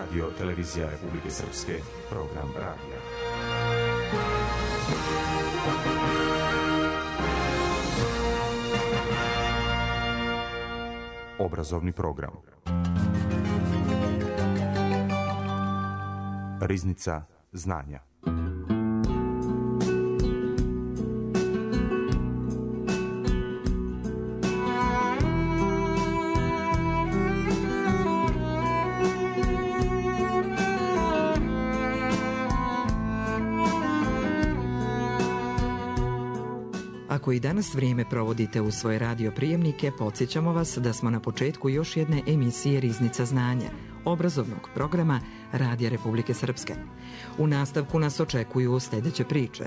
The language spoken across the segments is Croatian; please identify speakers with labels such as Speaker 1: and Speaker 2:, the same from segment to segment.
Speaker 1: Radio Televizija Republike Srpske, program radija. Obrazovni program. Riznica znanja.
Speaker 2: Ako i danas vrijeme provodite u svoje radio prijemnike, podsjećamo vas da smo na početku još jedne emisije Riznica znanja, obrazovnog programa Radija Republike Srpske. U nastavku nas očekuju sljedeće priče.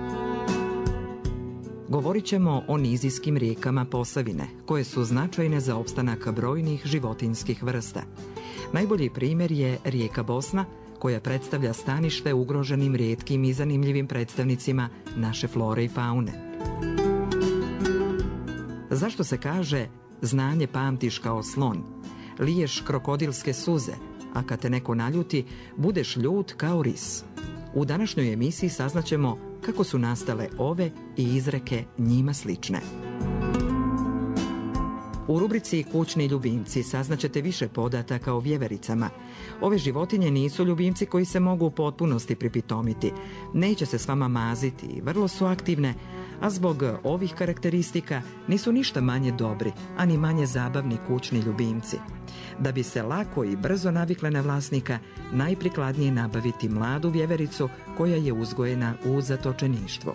Speaker 2: Govorit ćemo o nizijskim rijekama Posavine, koje su značajne za opstanak brojnih životinjskih vrsta. Najbolji primjer je rijeka Bosna, koja predstavlja stanište ugroženim, rijetkim i zanimljivim predstavnicima naše flore i faune. Zašto se kaže znanje pamtiš kao slon, liješ krokodilske suze, a kad te neko naljuti, budeš ljut kao ris? U današnjoj emisiji saznaćemo kako su nastale ove i izreke njima slične. U rubrici Kućni ljubimci saznaćete više podataka o vjevericama. Ove životinje nisu ljubimci koji se mogu u potpunosti pripitomiti. Neće se s vama maziti i vrlo su aktivne, a zbog ovih karakteristika nisu ništa manje dobri, ani manje zabavni kućni ljubimci. Da bi se lako i brzo navikle na vlasnika, najprikladnije je nabaviti mladu vjevericu koja je uzgojena u zatočeništvu.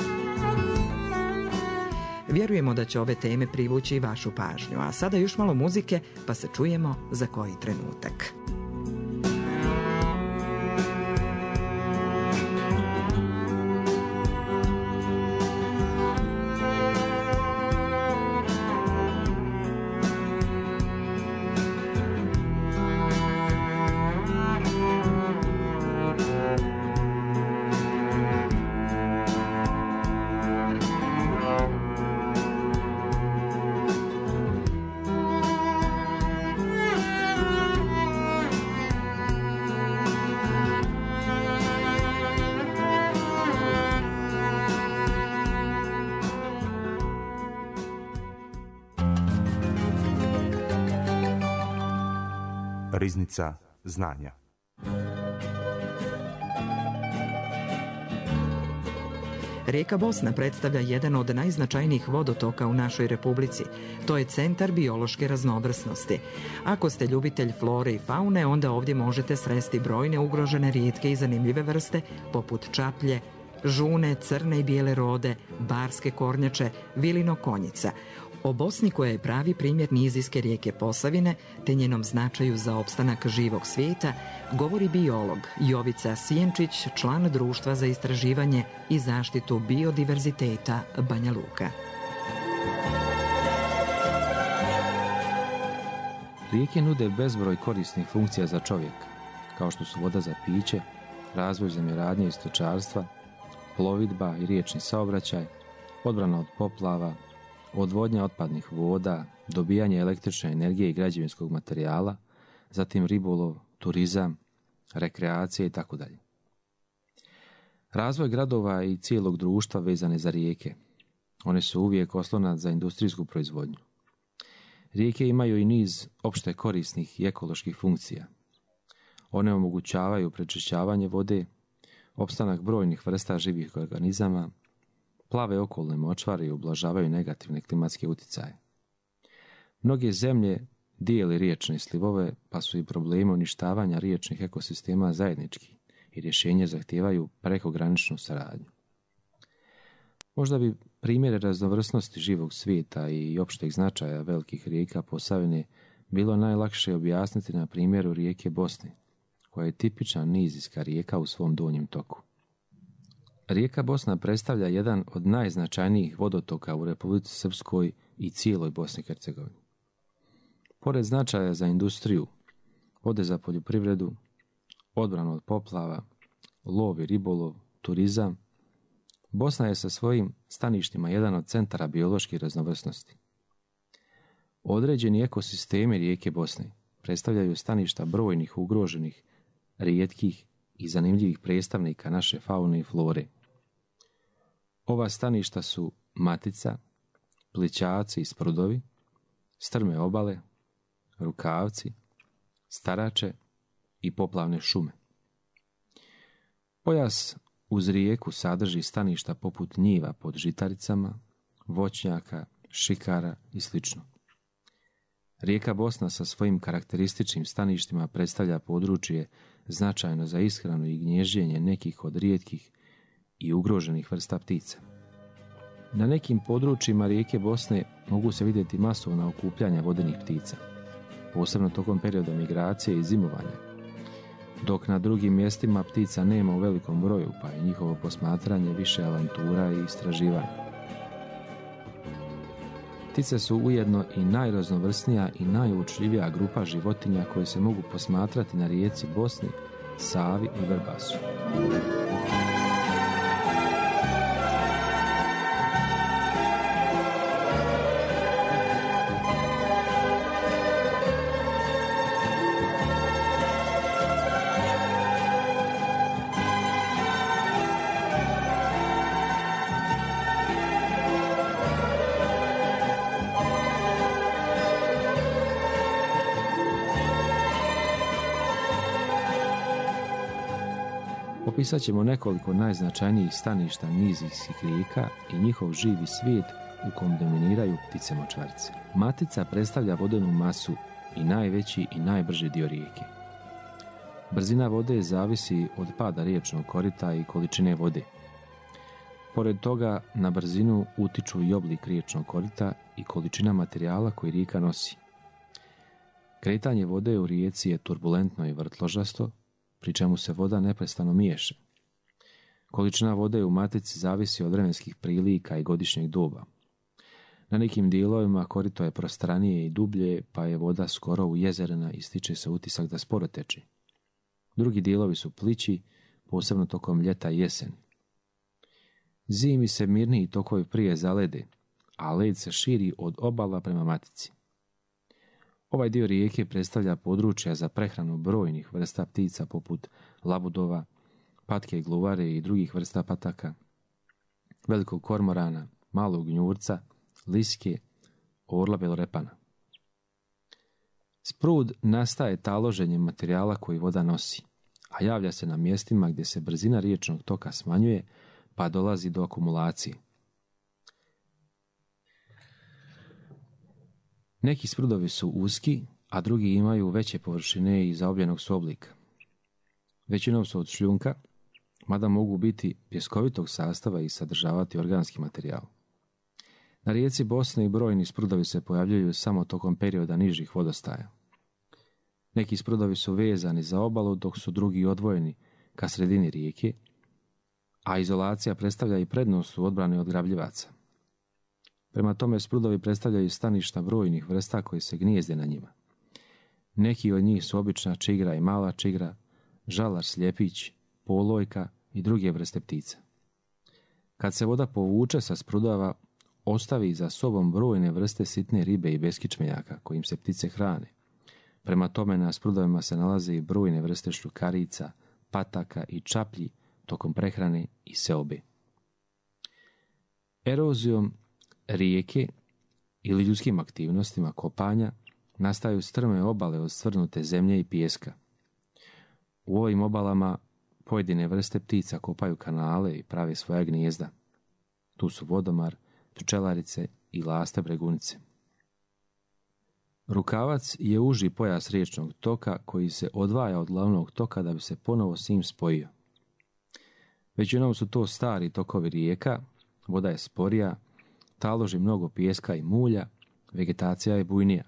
Speaker 2: Vjerujemo da će ove teme privući i vašu pažnju, a sada još malo muzike, pa se čujemo za koji trenutak.
Speaker 1: Riznica znanja.
Speaker 2: Rijeka Bosna predstavlja jedan od najznačajnijih vodotoka u našoj republici. To je centar biološke raznovrsnosti. Ako ste ljubitelj flore i faune, onda ovdje možete sresti brojne ugrožene, rijetke i zanimljive vrste, poput čaplje, žune, crne i bijele rode, barske kornjače, vilino konjica. O Bosni, koja je pravi primjer nizijske rijeke Posavine, te njenom značaju za opstanak živog svijeta, govori biolog Jovica Sijenčić, član Društva za istraživanje i zaštitu biodiverziteta Banja Luka.
Speaker 3: Rijeke nude bezbroj korisnih funkcija za čovjeka, kao što su voda za piće, razvoj zemljoradnje i stočarstva, plovidba i riječni saobraćaj, odbrana od poplava, odvodnja otpadnih voda, dobijanje električne energije i građevinskog materijala, zatim ribolov, turizam, rekreacija itd. Razvoj gradova i cijelog društva vezane za rijeke. One su uvijek oslonac za industrijsku proizvodnju. Rijeke imaju i niz opšte korisnih i ekoloških funkcija. One omogućavaju prečišćavanje vode, opstanak brojnih vrsta živih organizama, plave okolne močvare i ublažavaju negativne klimatske utjecaje. Mnoge zemlje dijele riječne slivove, pa su i problemi uništavanja riječnih ekosistema zajednički i rješenje zahtijevaju prekograničnu saradnju. Možda bi primjere raznovrsnosti živog svijeta i opšteg značaja velikih rijeka Posavine bilo najlakše objasniti na primjeru rijeke Bosne, koja je tipična nizijska rijeka u svom donjem toku. Rijeka Bosna predstavlja jedan od najznačajnijih vodotoka u Republici Srpskoj i cijeloj Bosni i Hercegovini. Pored značaja za industriju, vode za poljoprivredu, odbranu od poplava, lov i ribolov, turizam, Bosna je sa svojim staništima jedan od centara biološke raznovrsnosti. Određeni ekosistemi rijeke Bosne predstavljaju staništa brojnih ugroženih, rijetkih i zanimljivih predstavnika naše faune i flore. Ova staništa su Matica, Plićaci i Sprudovi, strme obale, Rukavci, Starače i poplavne šume. Pojas uz rijeku sadrži staništa poput njiva pod žitaricama, voćnjaka, šikara i sl. Rijeka Bosna sa svojim karakterističnim staništima predstavlja područje značajno za ishranu i gnježđenje nekih od rijetkih i ugroženih vrsta ptica. Na nekim područjima rijeke Bosne mogu se vidjeti masovna okupljanja vodenih ptica, posebno tokom perioda migracije i zimovanja, dok na drugim mjestima ptica nema u velikom broju, pa je njihovo posmatranje više avantura i istraživanja. Ptice su ujedno i najraznovrsnija i najučljivija grupa životinja koje se mogu posmatrati na rijeci Bosni, Savi i Vrbasu. Opisat ćemo nekoliko najznačajnijih staništa nizijskih rijeka i njihov živi svijet u kom dominiraju ptice močvarice. Matica predstavlja vodenu masu i najveći i najbrži dio rijeke. Brzina vode zavisi od pada riječnog korita i količine vode. Pored toga, na brzinu utiču i oblik riječnog korita i količina materijala koji rijeka nosi. Kretanje vode u rijeci je turbulentno i vrtložasto, pri čemu se voda neprestano miješa. Količina vode u Matici zavisi od vremenskih prilika i godišnjeg doba. Na nekim dijelovima korito je prostranije i dublje, pa je voda skoro ujezerena i stiče se utisak da sporo teče. Drugi dijelovi su plići, posebno tokom ljeta i jeseni. Zimi se mirniji tokovi prije zalede, a led se širi od obala prema Matici. Ovaj dio rijeke predstavlja područja za prehranu brojnih vrsta ptica poput labudova, patke gluvare i drugih vrsta pataka, velikog kormorana, malog gnjurca, liske, orla belorepana. Sprud nastaje taloženjem materijala koji voda nosi, a javlja se na mjestima gdje se brzina riječnog toka smanjuje, pa dolazi do akumulacije. Neki sprudovi su uski, a drugi imaju veće površine i zaobljenog su oblika. Većinom su od šljunka, mada mogu biti pjeskovitog sastava i sadržavati organski materijal. Na rijeci Bosne i brojni sprudovi se pojavljuju samo tokom perioda nižih vodostaja. Neki sprudovi su vezani za obalu, dok su drugi odvojeni ka sredini rijeke, a izolacija predstavlja i prednost u odbrani od grabljivaca. Prema tome, sprudovi predstavljaju staništa brojnih vrsta koji se gnijezde na njima. Neki od njih su obična čigra i mala čigra, žalar sljepić, polojka i druge vrste ptica. Kad se voda povuče sa sprudova, ostavi za sobom brojne vrste sitne ribe i beskičmenjaka kojim se ptice hrane. Prema tome, na sprudovima se nalaze i brojne vrste šljukarica, pataka i čaplji tokom prehrane i seobe. Erozijom rijeke ili ljudskim aktivnostima kopanja nastaju strme obale od svrnute zemlje i pijeska. U ovim obalama pojedine vrste ptica kopaju kanale i prave svoja gnijezda. Tu su vodomar, pčelarice i laste bregunice. Rukavac je uži pojas riječnog toka koji se odvaja od glavnog toka da bi se ponovo s njim spojio. Većinom su to stari tokovi rijeka, voda je sporija, taloži mnogo pijeska i mulja, vegetacija je bujnija.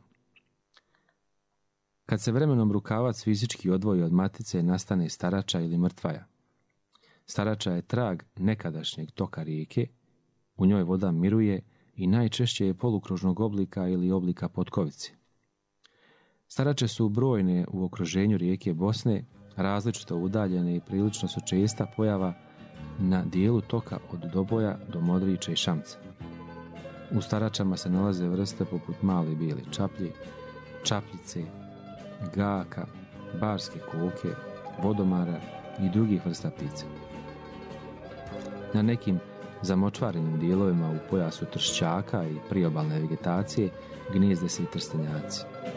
Speaker 3: Kad se vremenom rukavac fizički odvoji od Matice, nastane Starača ili Mrtvaja. Starača je trag nekadašnjeg toka rijeke, u njoj voda miruje i najčešće je polukružnog oblika ili oblika potkovice. Starače su brojne u okruženju rijeke Bosne, različito udaljene i prilično su česta pojava na dijelu toka od Doboja do Modrića i Šamca. U staračama se nalaze vrste poput male bijele čaplje, čapljice, gaka, barske koke, vodomara i drugih vrsta ptica. Na nekim zamočvarenim dijelovima u pojasu tršćaka i priobalne vegetacije gnijezde se i trstenjaci.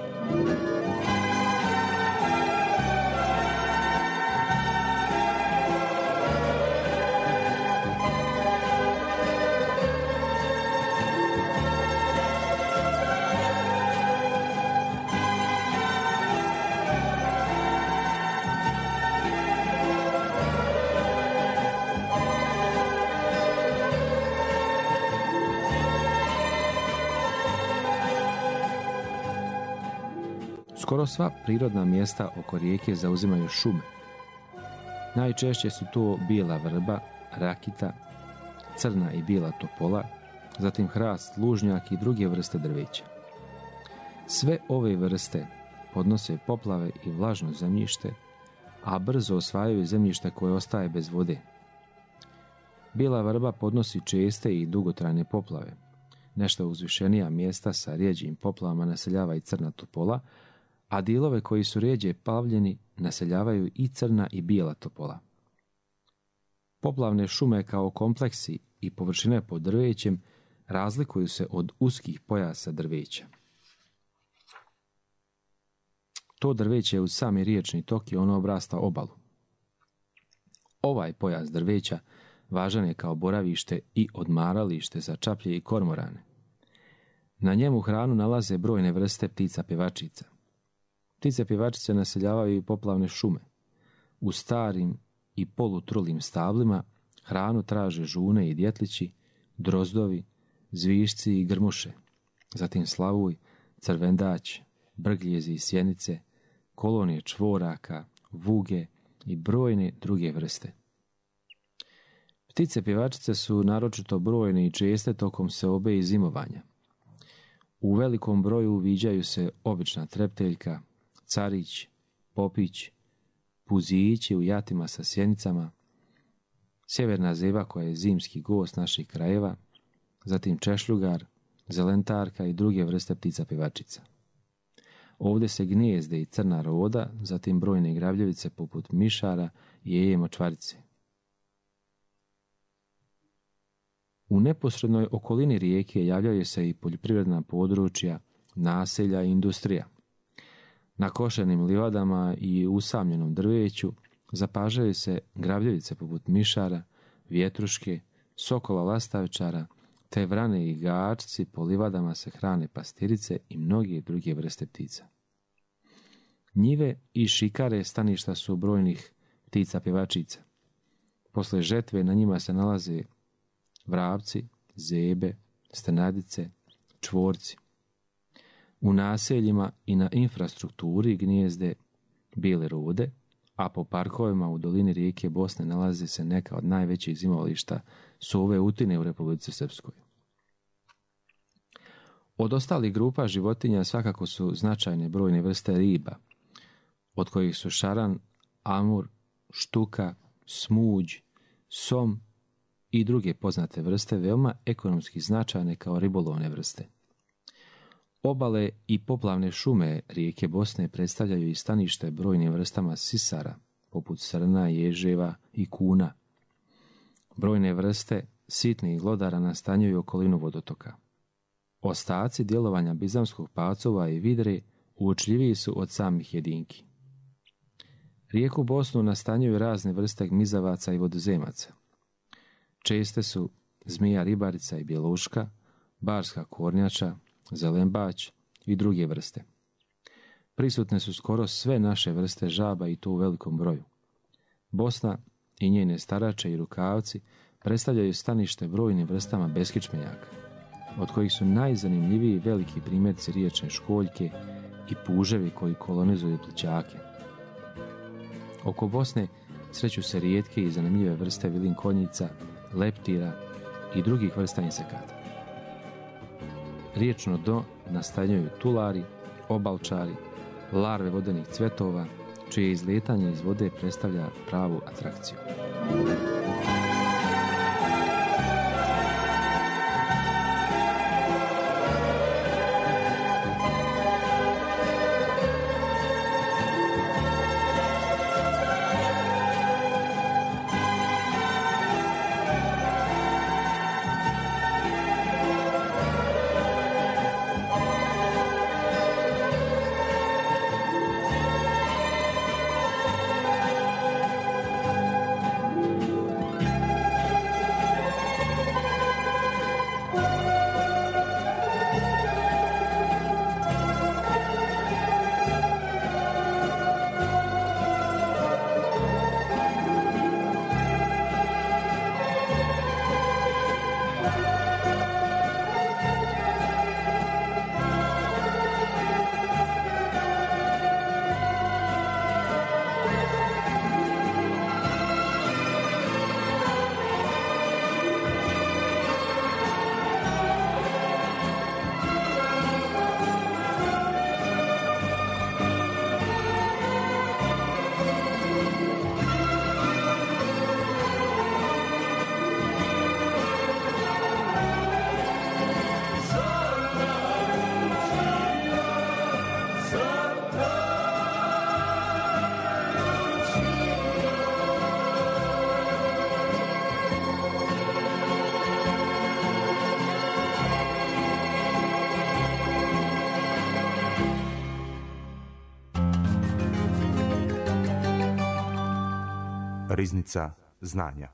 Speaker 3: Skoro sva prirodna mjesta oko rijeke zauzimaju šume. Najčešće su to bijela vrba, rakita, crna i bijela topola, zatim hrast, lužnjak i druge vrste drveća. Sve ove vrste podnose poplave i vlažno zemljište, a brzo osvajaju zemljište koje ostaje bez vode. Bijela vrba podnosi česte i dugotrajne poplave. Nešto uzvišenija mjesta sa rjeđim poplavama naseljava i crna topola, a dijelove koji su rjeđe plavljeni naseljavaju i crna i bijela topola. Poplavne šume kao kompleksi i površine pod drvećem razlikuju se od uskih pojasa drveća. To drveće uz sami riječni tok i ono obrasta obalu. Ovaj pojas drveća važan je kao boravište i odmaralište za čaplje i kormorane. Na njemu hranu nalaze brojne vrste ptica pjevačica. Ptice pjevačice naseljavaju i poplavne šume. U starim i polutrulim stablima hranu traže žune i djetlići, drozdovi, zvišci i grmuše, zatim slavuj, crvendać, brgljezi i sjenice, kolonije čvoraka, vuge i brojne druge vrste. Ptice pjevačice su naročito brojne i česte tokom seobe i zimovanja. U velikom broju uviđaju se obična trepteljka, carić, popić, puzići u jatima sa sjenicama, sjeverna zeba koja je zimski gost naših krajeva, zatim češljugar, zelentarka i druge vrste ptica pjevačica. Ovdje se gnijezde i crna roda, zatim brojne gravljevice poput mišara i jeje močvarice. U neposrednoj okolini rijeke javljaju se i poljoprivredna područja, naselja i industrija. Na košenim livadama i usamljenom drveću zapažaju se gravljevice poput mišara, vjetruške, sokola lastavčara, te vrane i gačci, po livadama se hrane pastirice i mnoge druge vrste ptica. Njive i šikare staništa su brojnih ptica pjevačica. Posle žetve na njima se nalaze vrapci, zebe, stenadice, čvorci. U naseljima i na infrastrukturi gnijezde bijele rode, a po parkovima u dolini rijeke Bosne nalaze se neka od najvećih zimovališta sove utine u Republici Srpskoj. Od ostalih grupa životinja svakako su značajne brojne vrste riba, od kojih su šaran, amur, štuka, smuđ, som i druge poznate vrste veoma ekonomski značajne kao ribolovne vrste. Obale i poplavne šume rijeke Bosne predstavljaju i stanište brojnim vrstama sisara, poput srna, ježeva i kuna. Brojne vrste sitnih glodara nastanjuju okolinu vodotoka. Ostaci djelovanja bizamskog pacova i vidre uočljiviji su od samih jedinki. Rijeku Bosnu nastanjuju razne vrste gmizavaca i vodozemaca. Česte su zmija ribarica i bjeluška, barska kornjača, zelenbać i druge vrste. Prisutne su skoro sve naše vrste žaba i to u velikom broju. Bosna i njene starače i rukavci predstavljaju stanište brojnim vrstama beskičmenjaka, od kojih su najzanimljiviji veliki primjerci riječne školjke i puževi koji kolonizuju plićake. Oko Bosne sreću se rijetke i zanimljive vrste vilinkonjica, leptira i drugih vrsta insekata. Riječno dno nastanjuju tulari, obalčari, larve vodenih cvetova, čije izletanje iz vode predstavlja pravu atrakciju.
Speaker 1: Riznica znanja.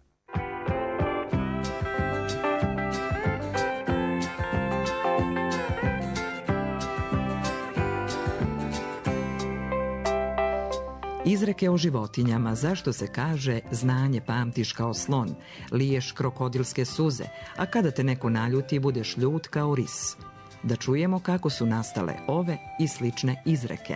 Speaker 2: Izreke o životinjama, zašto se kaže znanje pamtiš kao slon, liješ krokodilske suze, a kada te neko naljuti budeš ljut kao ris. Da čujemo kako su nastale ove i slične izreke.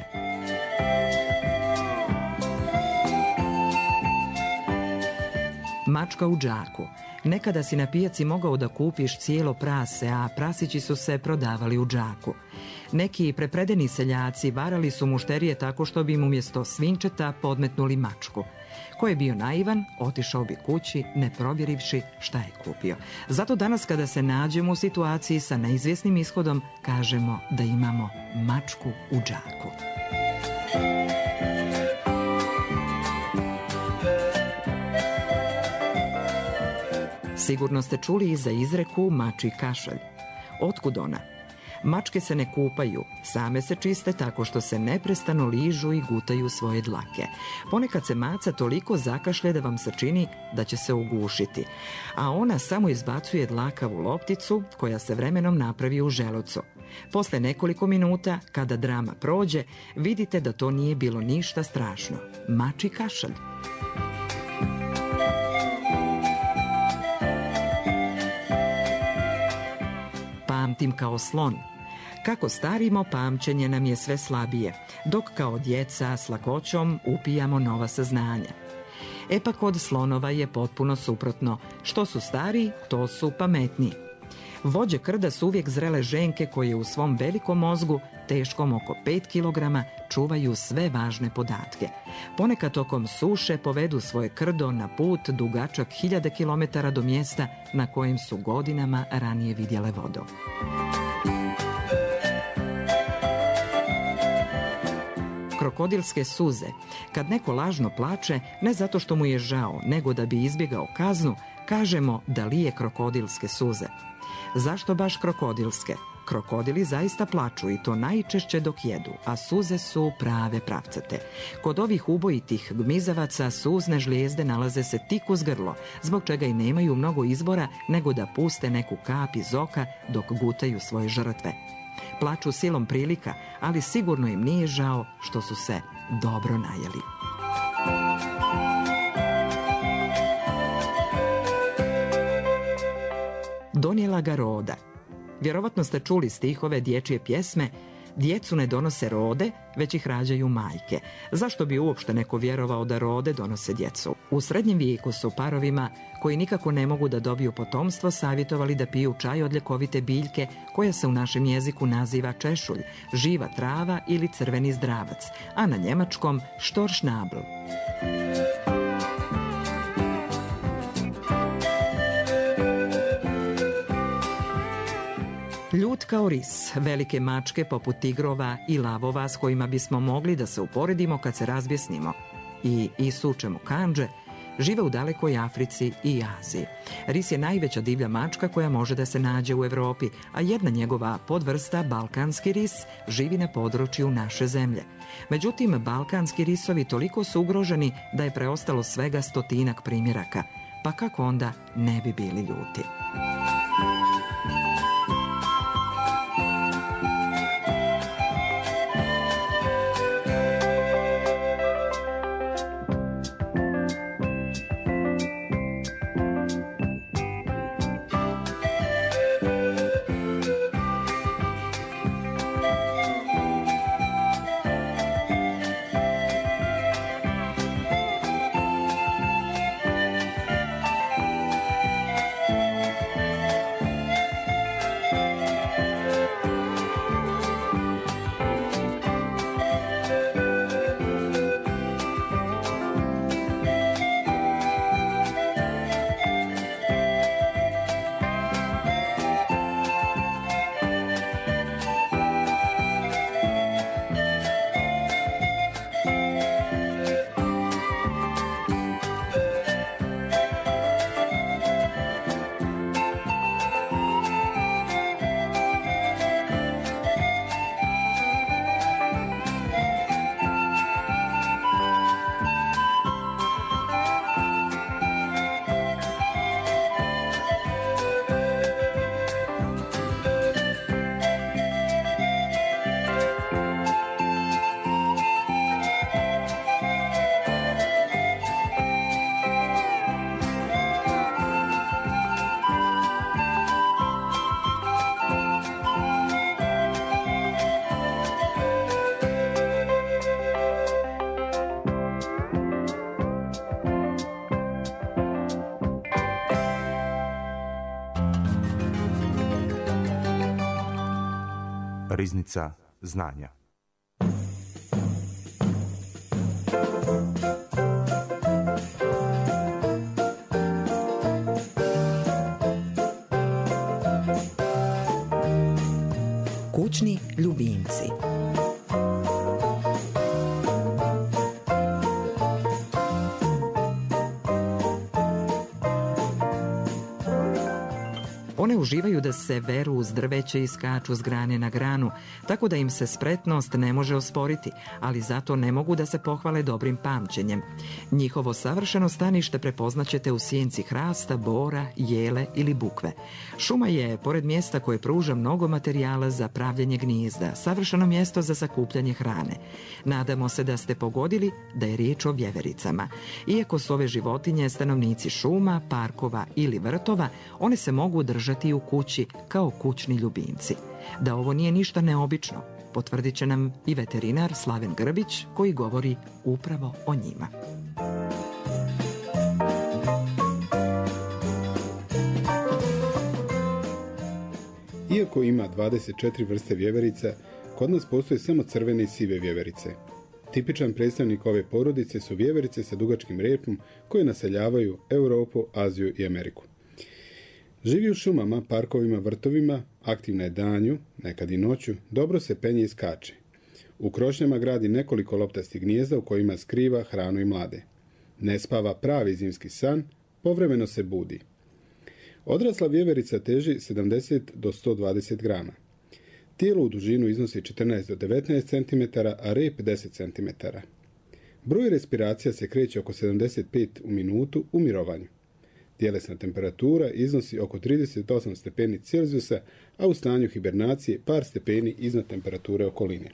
Speaker 2: Mačka u džaku. Nekada si na pijaci mogao da kupiš cijelo prase, a prasići su se prodavali u džaku. Neki prepredeni seljaci varali su mušterije tako što bi im umjesto svinčeta podmetnuli mačku. Ko je bio naivan, otišao bi kući ne provjerivši šta je kupio. Zato danas kada se nađemo u situaciji sa neizvjesnim ishodom, kažemo da imamo mačku u džaku. Sigurno ste čuli i za izreku mačji kašalj. Otkud ona? Mačke se ne kupaju, same se čiste tako što se neprestano ližu i gutaju svoje dlake. Ponekad se maca toliko zakašlje da vam se čini da će se ugušiti, a ona samo izbacuje dlakavu lopticu koja se vremenom napravi u želucu. Posle nekoliko minuta, kada drama prođe, vidite da to nije bilo ništa strašno. Mačji kašalj. Pamtim kao slon. Kako starimo, pamćenje nam je sve slabije, dok kao djeca s lakoćom upijamo nova saznanja. E pa kod slonova je potpuno suprotno. Što su stariji, to su pametniji. Vođe krda su uvijek zrele ženke koje u svom velikom mozgu, teškom oko 5 kg, čuvaju sve važne podatke. Ponekad tokom suše povedu svoje krdo na put dugačak 1000 km do mjesta na kojem su godinama ranije vidjele vodu. Krokodilske suze. Kad neko lažno plače, ne zato što mu je žao, nego da bi izbjegao kaznu, kažemo da lije krokodilske suze. Zašto baš krokodilske? Krokodili zaista plaču i to najčešće dok jedu, a suze su prave pravcate. Kod ovih ubojitih gmizavaca suzne žlijezde nalaze se tik uz grlo, zbog čega i nemaju mnogo izbora nego da puste neku kap iz oka dok gutaju svoje žrtve. Plaču silom prilika, ali sigurno im nije žao što su se dobro najeli. Donijela ga roda. Vjerovatno ste čuli stihove dječje pjesme Djecu ne donose rode, već ih rađaju majke. Zašto bi uopšte neko vjerovao da rode donose djecu? U srednjem vijeku su parovima koji nikako ne mogu da dobiju potomstvo savjetovali da piju čaj od ljekovite biljke koja se u našem jeziku naziva češulj, živa trava ili crveni zdravac, a na njemačkom štoršnabl. Ljut kao ris, velike mačke poput tigrova i lavova s kojima bismo mogli da se uporedimo kad se razbjesnimo i isučemo kandže, žive u dalekoj Africi i Aziji. Ris je najveća divlja mačka koja može da se nađe u Europi, a jedna njegova podvrsta, balkanski ris, živi na području naše zemlje. Međutim, balkanski risovi toliko su ugroženi da je preostalo svega 100 primjeraka, pa kako onda ne bi bili ljuti?
Speaker 1: Riznica znanja.
Speaker 2: Kućni ljubimci. One uživaju da se veru uz drveće i skaču s grane na granu, tako da im se spretnost ne može osporiti, ali zato ne mogu da se pohvale dobrim pamćenjem. Njihovo savršeno stanište prepoznaćete u sjenci hrasta, bora, jele ili bukve. Šuma je, pored mjesta koje pruža mnogo materijala za pravljenje gnijezda, savršeno mjesto za sakupljanje hrane. Nadamo se da ste pogodili da je riječ o vjevericama. Iako su ove životinje stanovnici šuma, parkova ili vrtova, one se mogu držati u kući kao kućni ljubimci. Da ovo nije ništa neobično, potvrdit će nam i veterinar Slaven Grbić, koji govori upravo o njima.
Speaker 4: Iako ima 24 vrste vjeverica, kod nas postoje samo crvene i sive vjeverice. Tipičan predstavnik ove porodice su vjeverice sa dugačkim repom koje naseljavaju Europu, Aziju i Ameriku. Živi u šumama, parkovima, vrtovima, aktivna je danju, nekad i noću, dobro se penje i skače. U krošnjama gradi nekoliko loptastih gnijezda u kojima skriva hranu i mlade. Ne spava pravi zimski san, povremeno se budi. Odrasla vjeverica teži 70 do 120 grama. Tijelo u dužinu iznosi 14 do 19 cm, a rep 10 cm. Broj respiracija se kreće oko 75 u minutu u mirovanju. Tjelesna temperatura iznosi oko 38 stepeni Celzijusa, a u stanju hibernacije par stepeni iznad temperature okoline.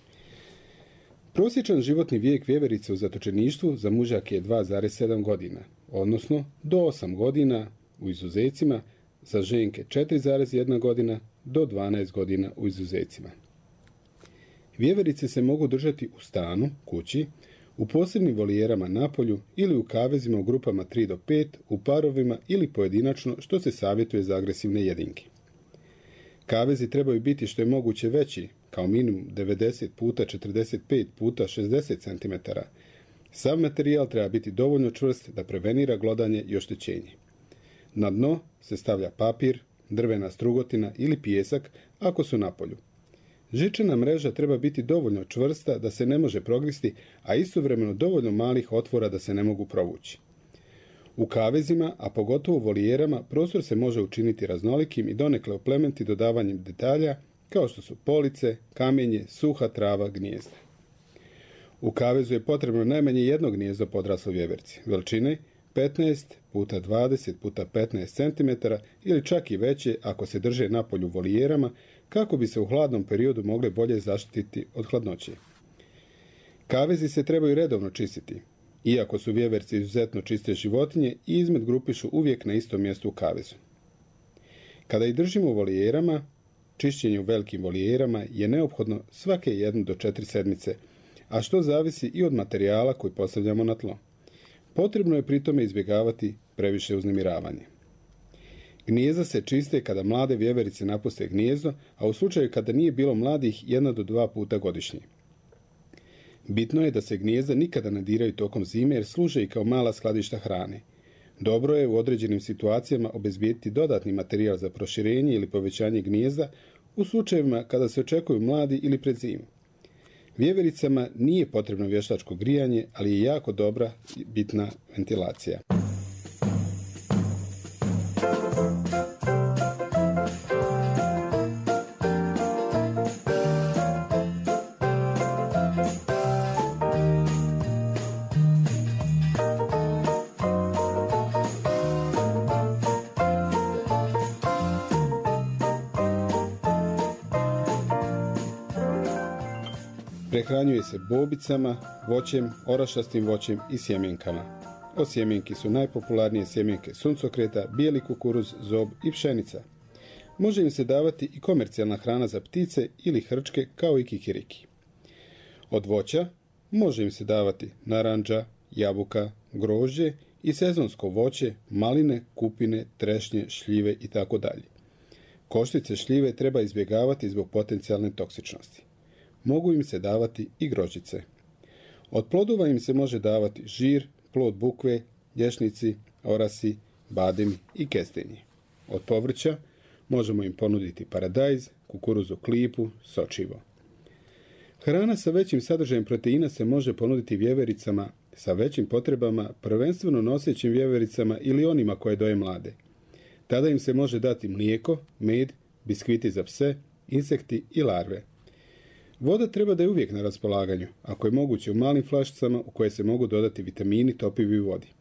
Speaker 4: Prosječan životni vijek vjeverice u zatočeništvu za mužak je 2,7 godina, odnosno do 8 godina u izuzecima, za ženke 4,1 godina do 12 godina u izuzecima. Vjeverice se mogu držati u stanu, kući, u posebnim volijerama na polju ili u kavezima u grupama 3 do 5, u parovima ili pojedinačno, što se savjetuje za agresivne jedinke. Kavezi trebaju biti što je moguće veći, kao minimum 90 puta 45 puta 60 cm. Sav materijal treba biti dovoljno čvrst da prevenira glodanje i oštećenje. Na dno se stavlja papir, drvena strugotina ili pijesak ako su na polju. Žičana mreža treba biti dovoljno čvrsta da se ne može progristi, a istovremeno dovoljno malih otvora da se ne mogu provući. U kavezima, a pogotovo u volijerama, prostor se može učiniti raznolikim i donekle oplementi dodavanjem detalja kao što su police, kamenje, suha trava, gnijezda. U kavezu je potrebno najmanje jedno gnijezdo po odrasloj vjeverci, veličine 15 puta 20 puta 15 cm ili čak i veće ako se drže na polju volijerama, kako bi se u hladnom periodu mogle bolje zaštititi od hladnoće. Kavezi se trebaju redovno čistiti. Iako su vjeverci izuzetno čiste životinje, izmet grupišu uvijek na istom mjestu u kavezu. Kada ih držimo u volijerama, čišćenje u velikim volijerama je neophodno svake 1 do 4 sedmice, a što zavisi i od materijala koji postavljamo na tlo. Potrebno je pritome izbjegavati previše uznemiravanje. Gnijezda se čiste kada mlade vjeverice napuste gnijezdo, a u slučaju kada nije bilo mladih 1 do 2 puta godišnje. Bitno je da se gnijezda nikada ne diraju tokom zime jer služe i kao mala skladišta hrane. Dobro je u određenim situacijama obezbijediti dodatni materijal za proširenje ili povećanje gnijezda u slučajevima kada se očekuju mladi ili pred zimu. Vjevericama nije potrebno vještačko grijanje, ali je jako dobra i bitna ventilacija. Prehranjuje se bobicama, voćem, orašastim voćem i sjemenkama. Od sjemenki su najpopularnije sjemenke suncokreta, bijeli kukuruz, zob i pšenica. Može im se davati i komercijalna hrana za ptice ili hrčke kao i kikiriki. Od voća može im se davati narandža, jabuka, grožđe i sezonsko voće, maline, kupine, trešnje, šljive itd. Koštice šljive treba izbjegavati zbog potencijalne toksičnosti. Mogu im se davati i grožđice. Od plodova im se može davati žir, plod bukve, lješnici, orasi, bademi i kestenje. Od povrća možemo im ponuditi paradajz, kukuruzu klipu, sočivo. Hrana sa većim sadržajem proteina se može ponuditi vjevericama sa većim potrebama, prvenstveno nosećim vjevericama ili onima koje doje mlade. Tada im se može dati mlijeko, med, biskviti za pse, insekti i larve. Voda treba da je uvijek na raspolaganju, ako je moguće u malim flašicama u koje se mogu dodati vitamini topivi u vodi.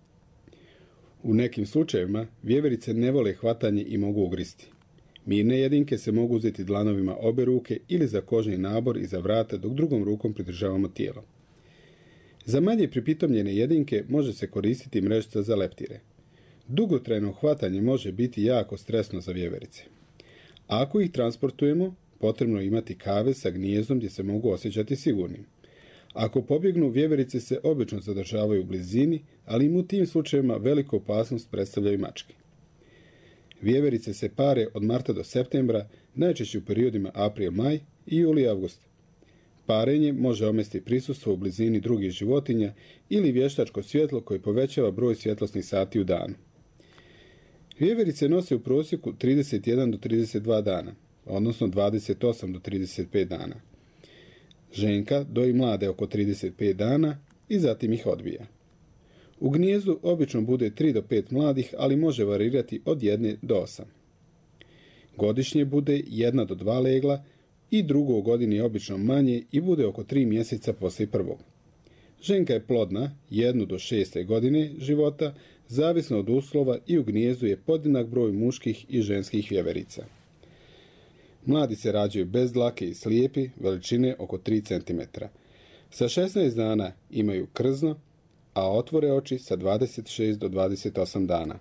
Speaker 4: U nekim slučajevima vjeverice ne vole hvatanje i mogu ugristi. Mirne jedinke se mogu uzeti dlanovima obe ruke ili za kožni nabor iza vrata dok drugom rukom pridržavamo tijelo. Za manje pripitomljene jedinke može se koristiti mrežica za leptire. Dugotrajno hvatanje može biti jako stresno za vjeverice. Ako ih transportujemo, potrebno je imati kave sa gnijezdom gdje se mogu osjećati sigurnim. Ako pobjegnu, vjeverice se obično zadržavaju u blizini, ali im u tim slučajevima veliku opasnost predstavljaju mačke. Vjeverice se pare od marta do septembra, najčešće u periodima april-maj i juli-avgust. Parenje može omesti prisustvo u blizini drugih životinja ili vještačko svjetlo koje povećava broj svjetlosnih sati u danu. Vjeverice nose u prosjeku 31 do 32 dana, odnosno 28 do 35 dana. Ženka doji mlade oko 35 dana i zatim ih odbija. U gnijezdu obično bude 3 do 5 mladih, ali može varirati od 1 do 8. Godišnje bude 1 do 2 legla i drugo u godini je obično manje i bude oko 3 mjeseca poslije prvog. Ženka je plodna 1 do 6 godine života, zavisno od uslova, i u gnijezdu je podjednak broj muških i ženskih vjeverica. Mladi se rađaju bez dlake i slijepi, veličine oko 3 cm. Sa 16 dana imaju krzno, a otvore oči sa 26 do 28 dana.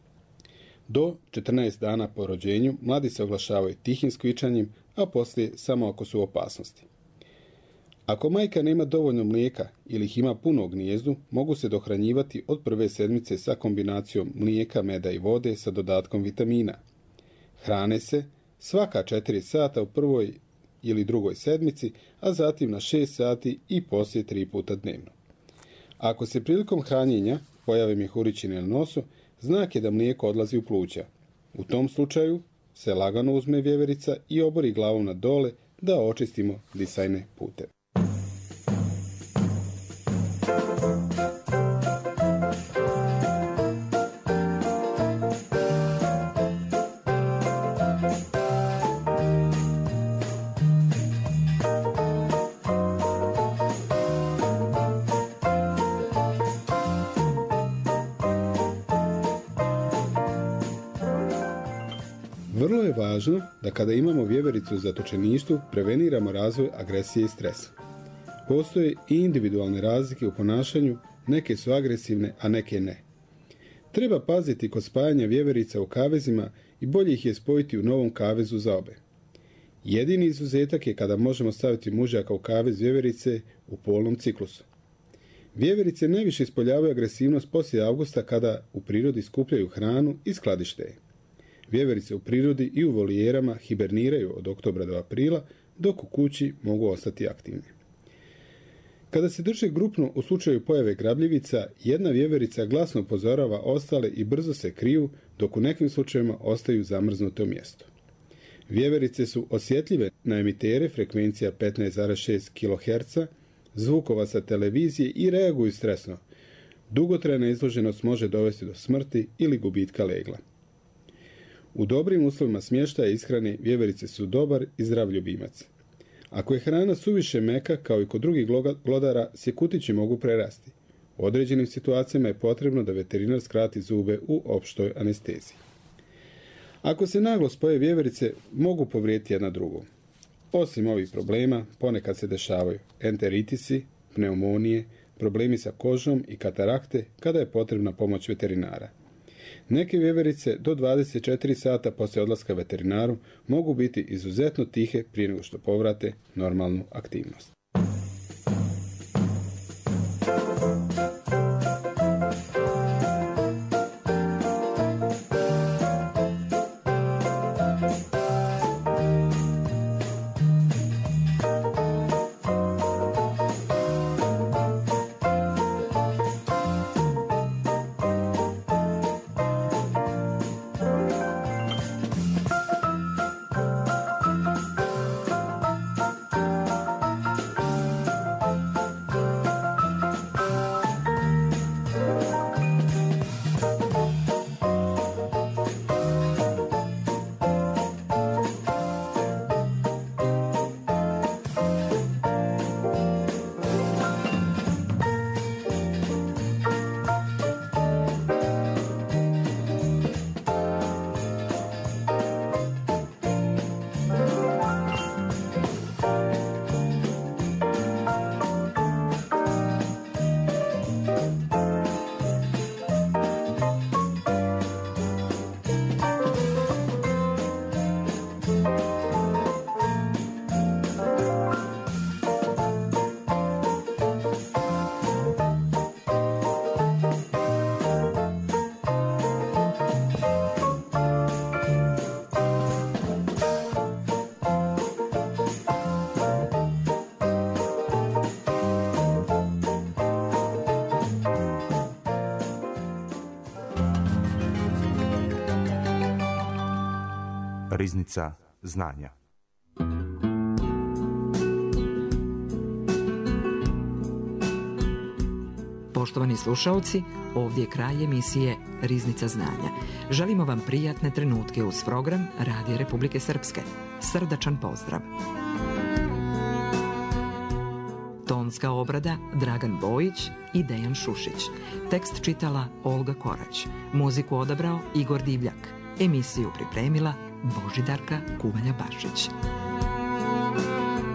Speaker 4: Do 14 dana po rođenju mladi se oglašavaju tihim skvičanjem, a poslije samo ako su u opasnosti. Ako majka nema dovoljno mlijeka ili ih ima puno u gnijezdu, mogu se dohranjivati od prve sedmice sa kombinacijom mlijeka, meda i vode sa dodatkom vitamina. Hrane se svaka 4 sata u prvoj ili drugoj sedmici, a zatim na 6 sati i poslije 3 puta dnevno. Ako se prilikom hranjenja pojave mjehuričine na nosu, znak je da mlijeko odlazi u pluća. U tom slučaju se lagano uzme vjeverica i obori glavom na dole da očistimo disajne puteve. Vrlo je važno da kada imamo vjevericu u zatočeništvu preveniramo razvoj agresije i stresa. Postoje i individualne razlike u ponašanju, neke su agresivne, a neke ne. Treba paziti kod spajanja vjeverica u kavezima i bolje ih je spojiti u novom kavezu za obe. Jedini izuzetak je kada možemo staviti mužjaka u kavez vjeverice u polnom ciklusu. Vjeverice najviše ispoljavaju agresivnost poslije avgusta kada u prirodi skupljaju hranu i skladište je. Vjeverice u prirodi i u volijerama hiberniraju od oktobra do aprila, dok u kući mogu ostati aktivne. Kada se drže grupno u slučaju pojave grabljivica, jedna vjeverica glasno upozorava ostale i brzo se kriju, dok u nekim slučajevima ostaju zamrznute u mjestu. Vjeverice su osjetljive na emitere frekvencija 15,6 kHz, zvukova sa televizije i reaguju stresno. Dugotrajna izloženost može dovesti do smrti ili gubitka legla. U dobrim uslovima smještaja i ishrane vjeverice su dobar i zdrav ljubimac. Ako je hrana suviše meka, kao i kod drugih glodara, sjekutići mogu prerasti. U određenim situacijama je potrebno da veterinar skrati zube u opštoj anesteziji. Ako se naglo spoje vjeverice, mogu povrijediti jedna drugu. Osim ovih problema, ponekad se dešavaju enteritisi, pneumonije, problemi sa kožom i katarakte kada je potrebna pomoć veterinara. Neke vjeverice do 24 sata poslije odlaska veterinaru mogu biti izuzetno tihe prije nego što povrate normalnu aktivnost.
Speaker 1: Riznica znanja.
Speaker 2: Poštovani slušaoci, ovdje je kraj emisije Riznica znanja. Želimo vam prijatne trenutke uz program Radija Republike Srpske. Srdačan pozdrav. Tonska obrada Dragan Bojić i Dejan Šušić. Tekst čitala Olga Korać. Muziku odabrao Igor Divljak. Emisiju pripremila Božidarka Kuvalja-Bašić.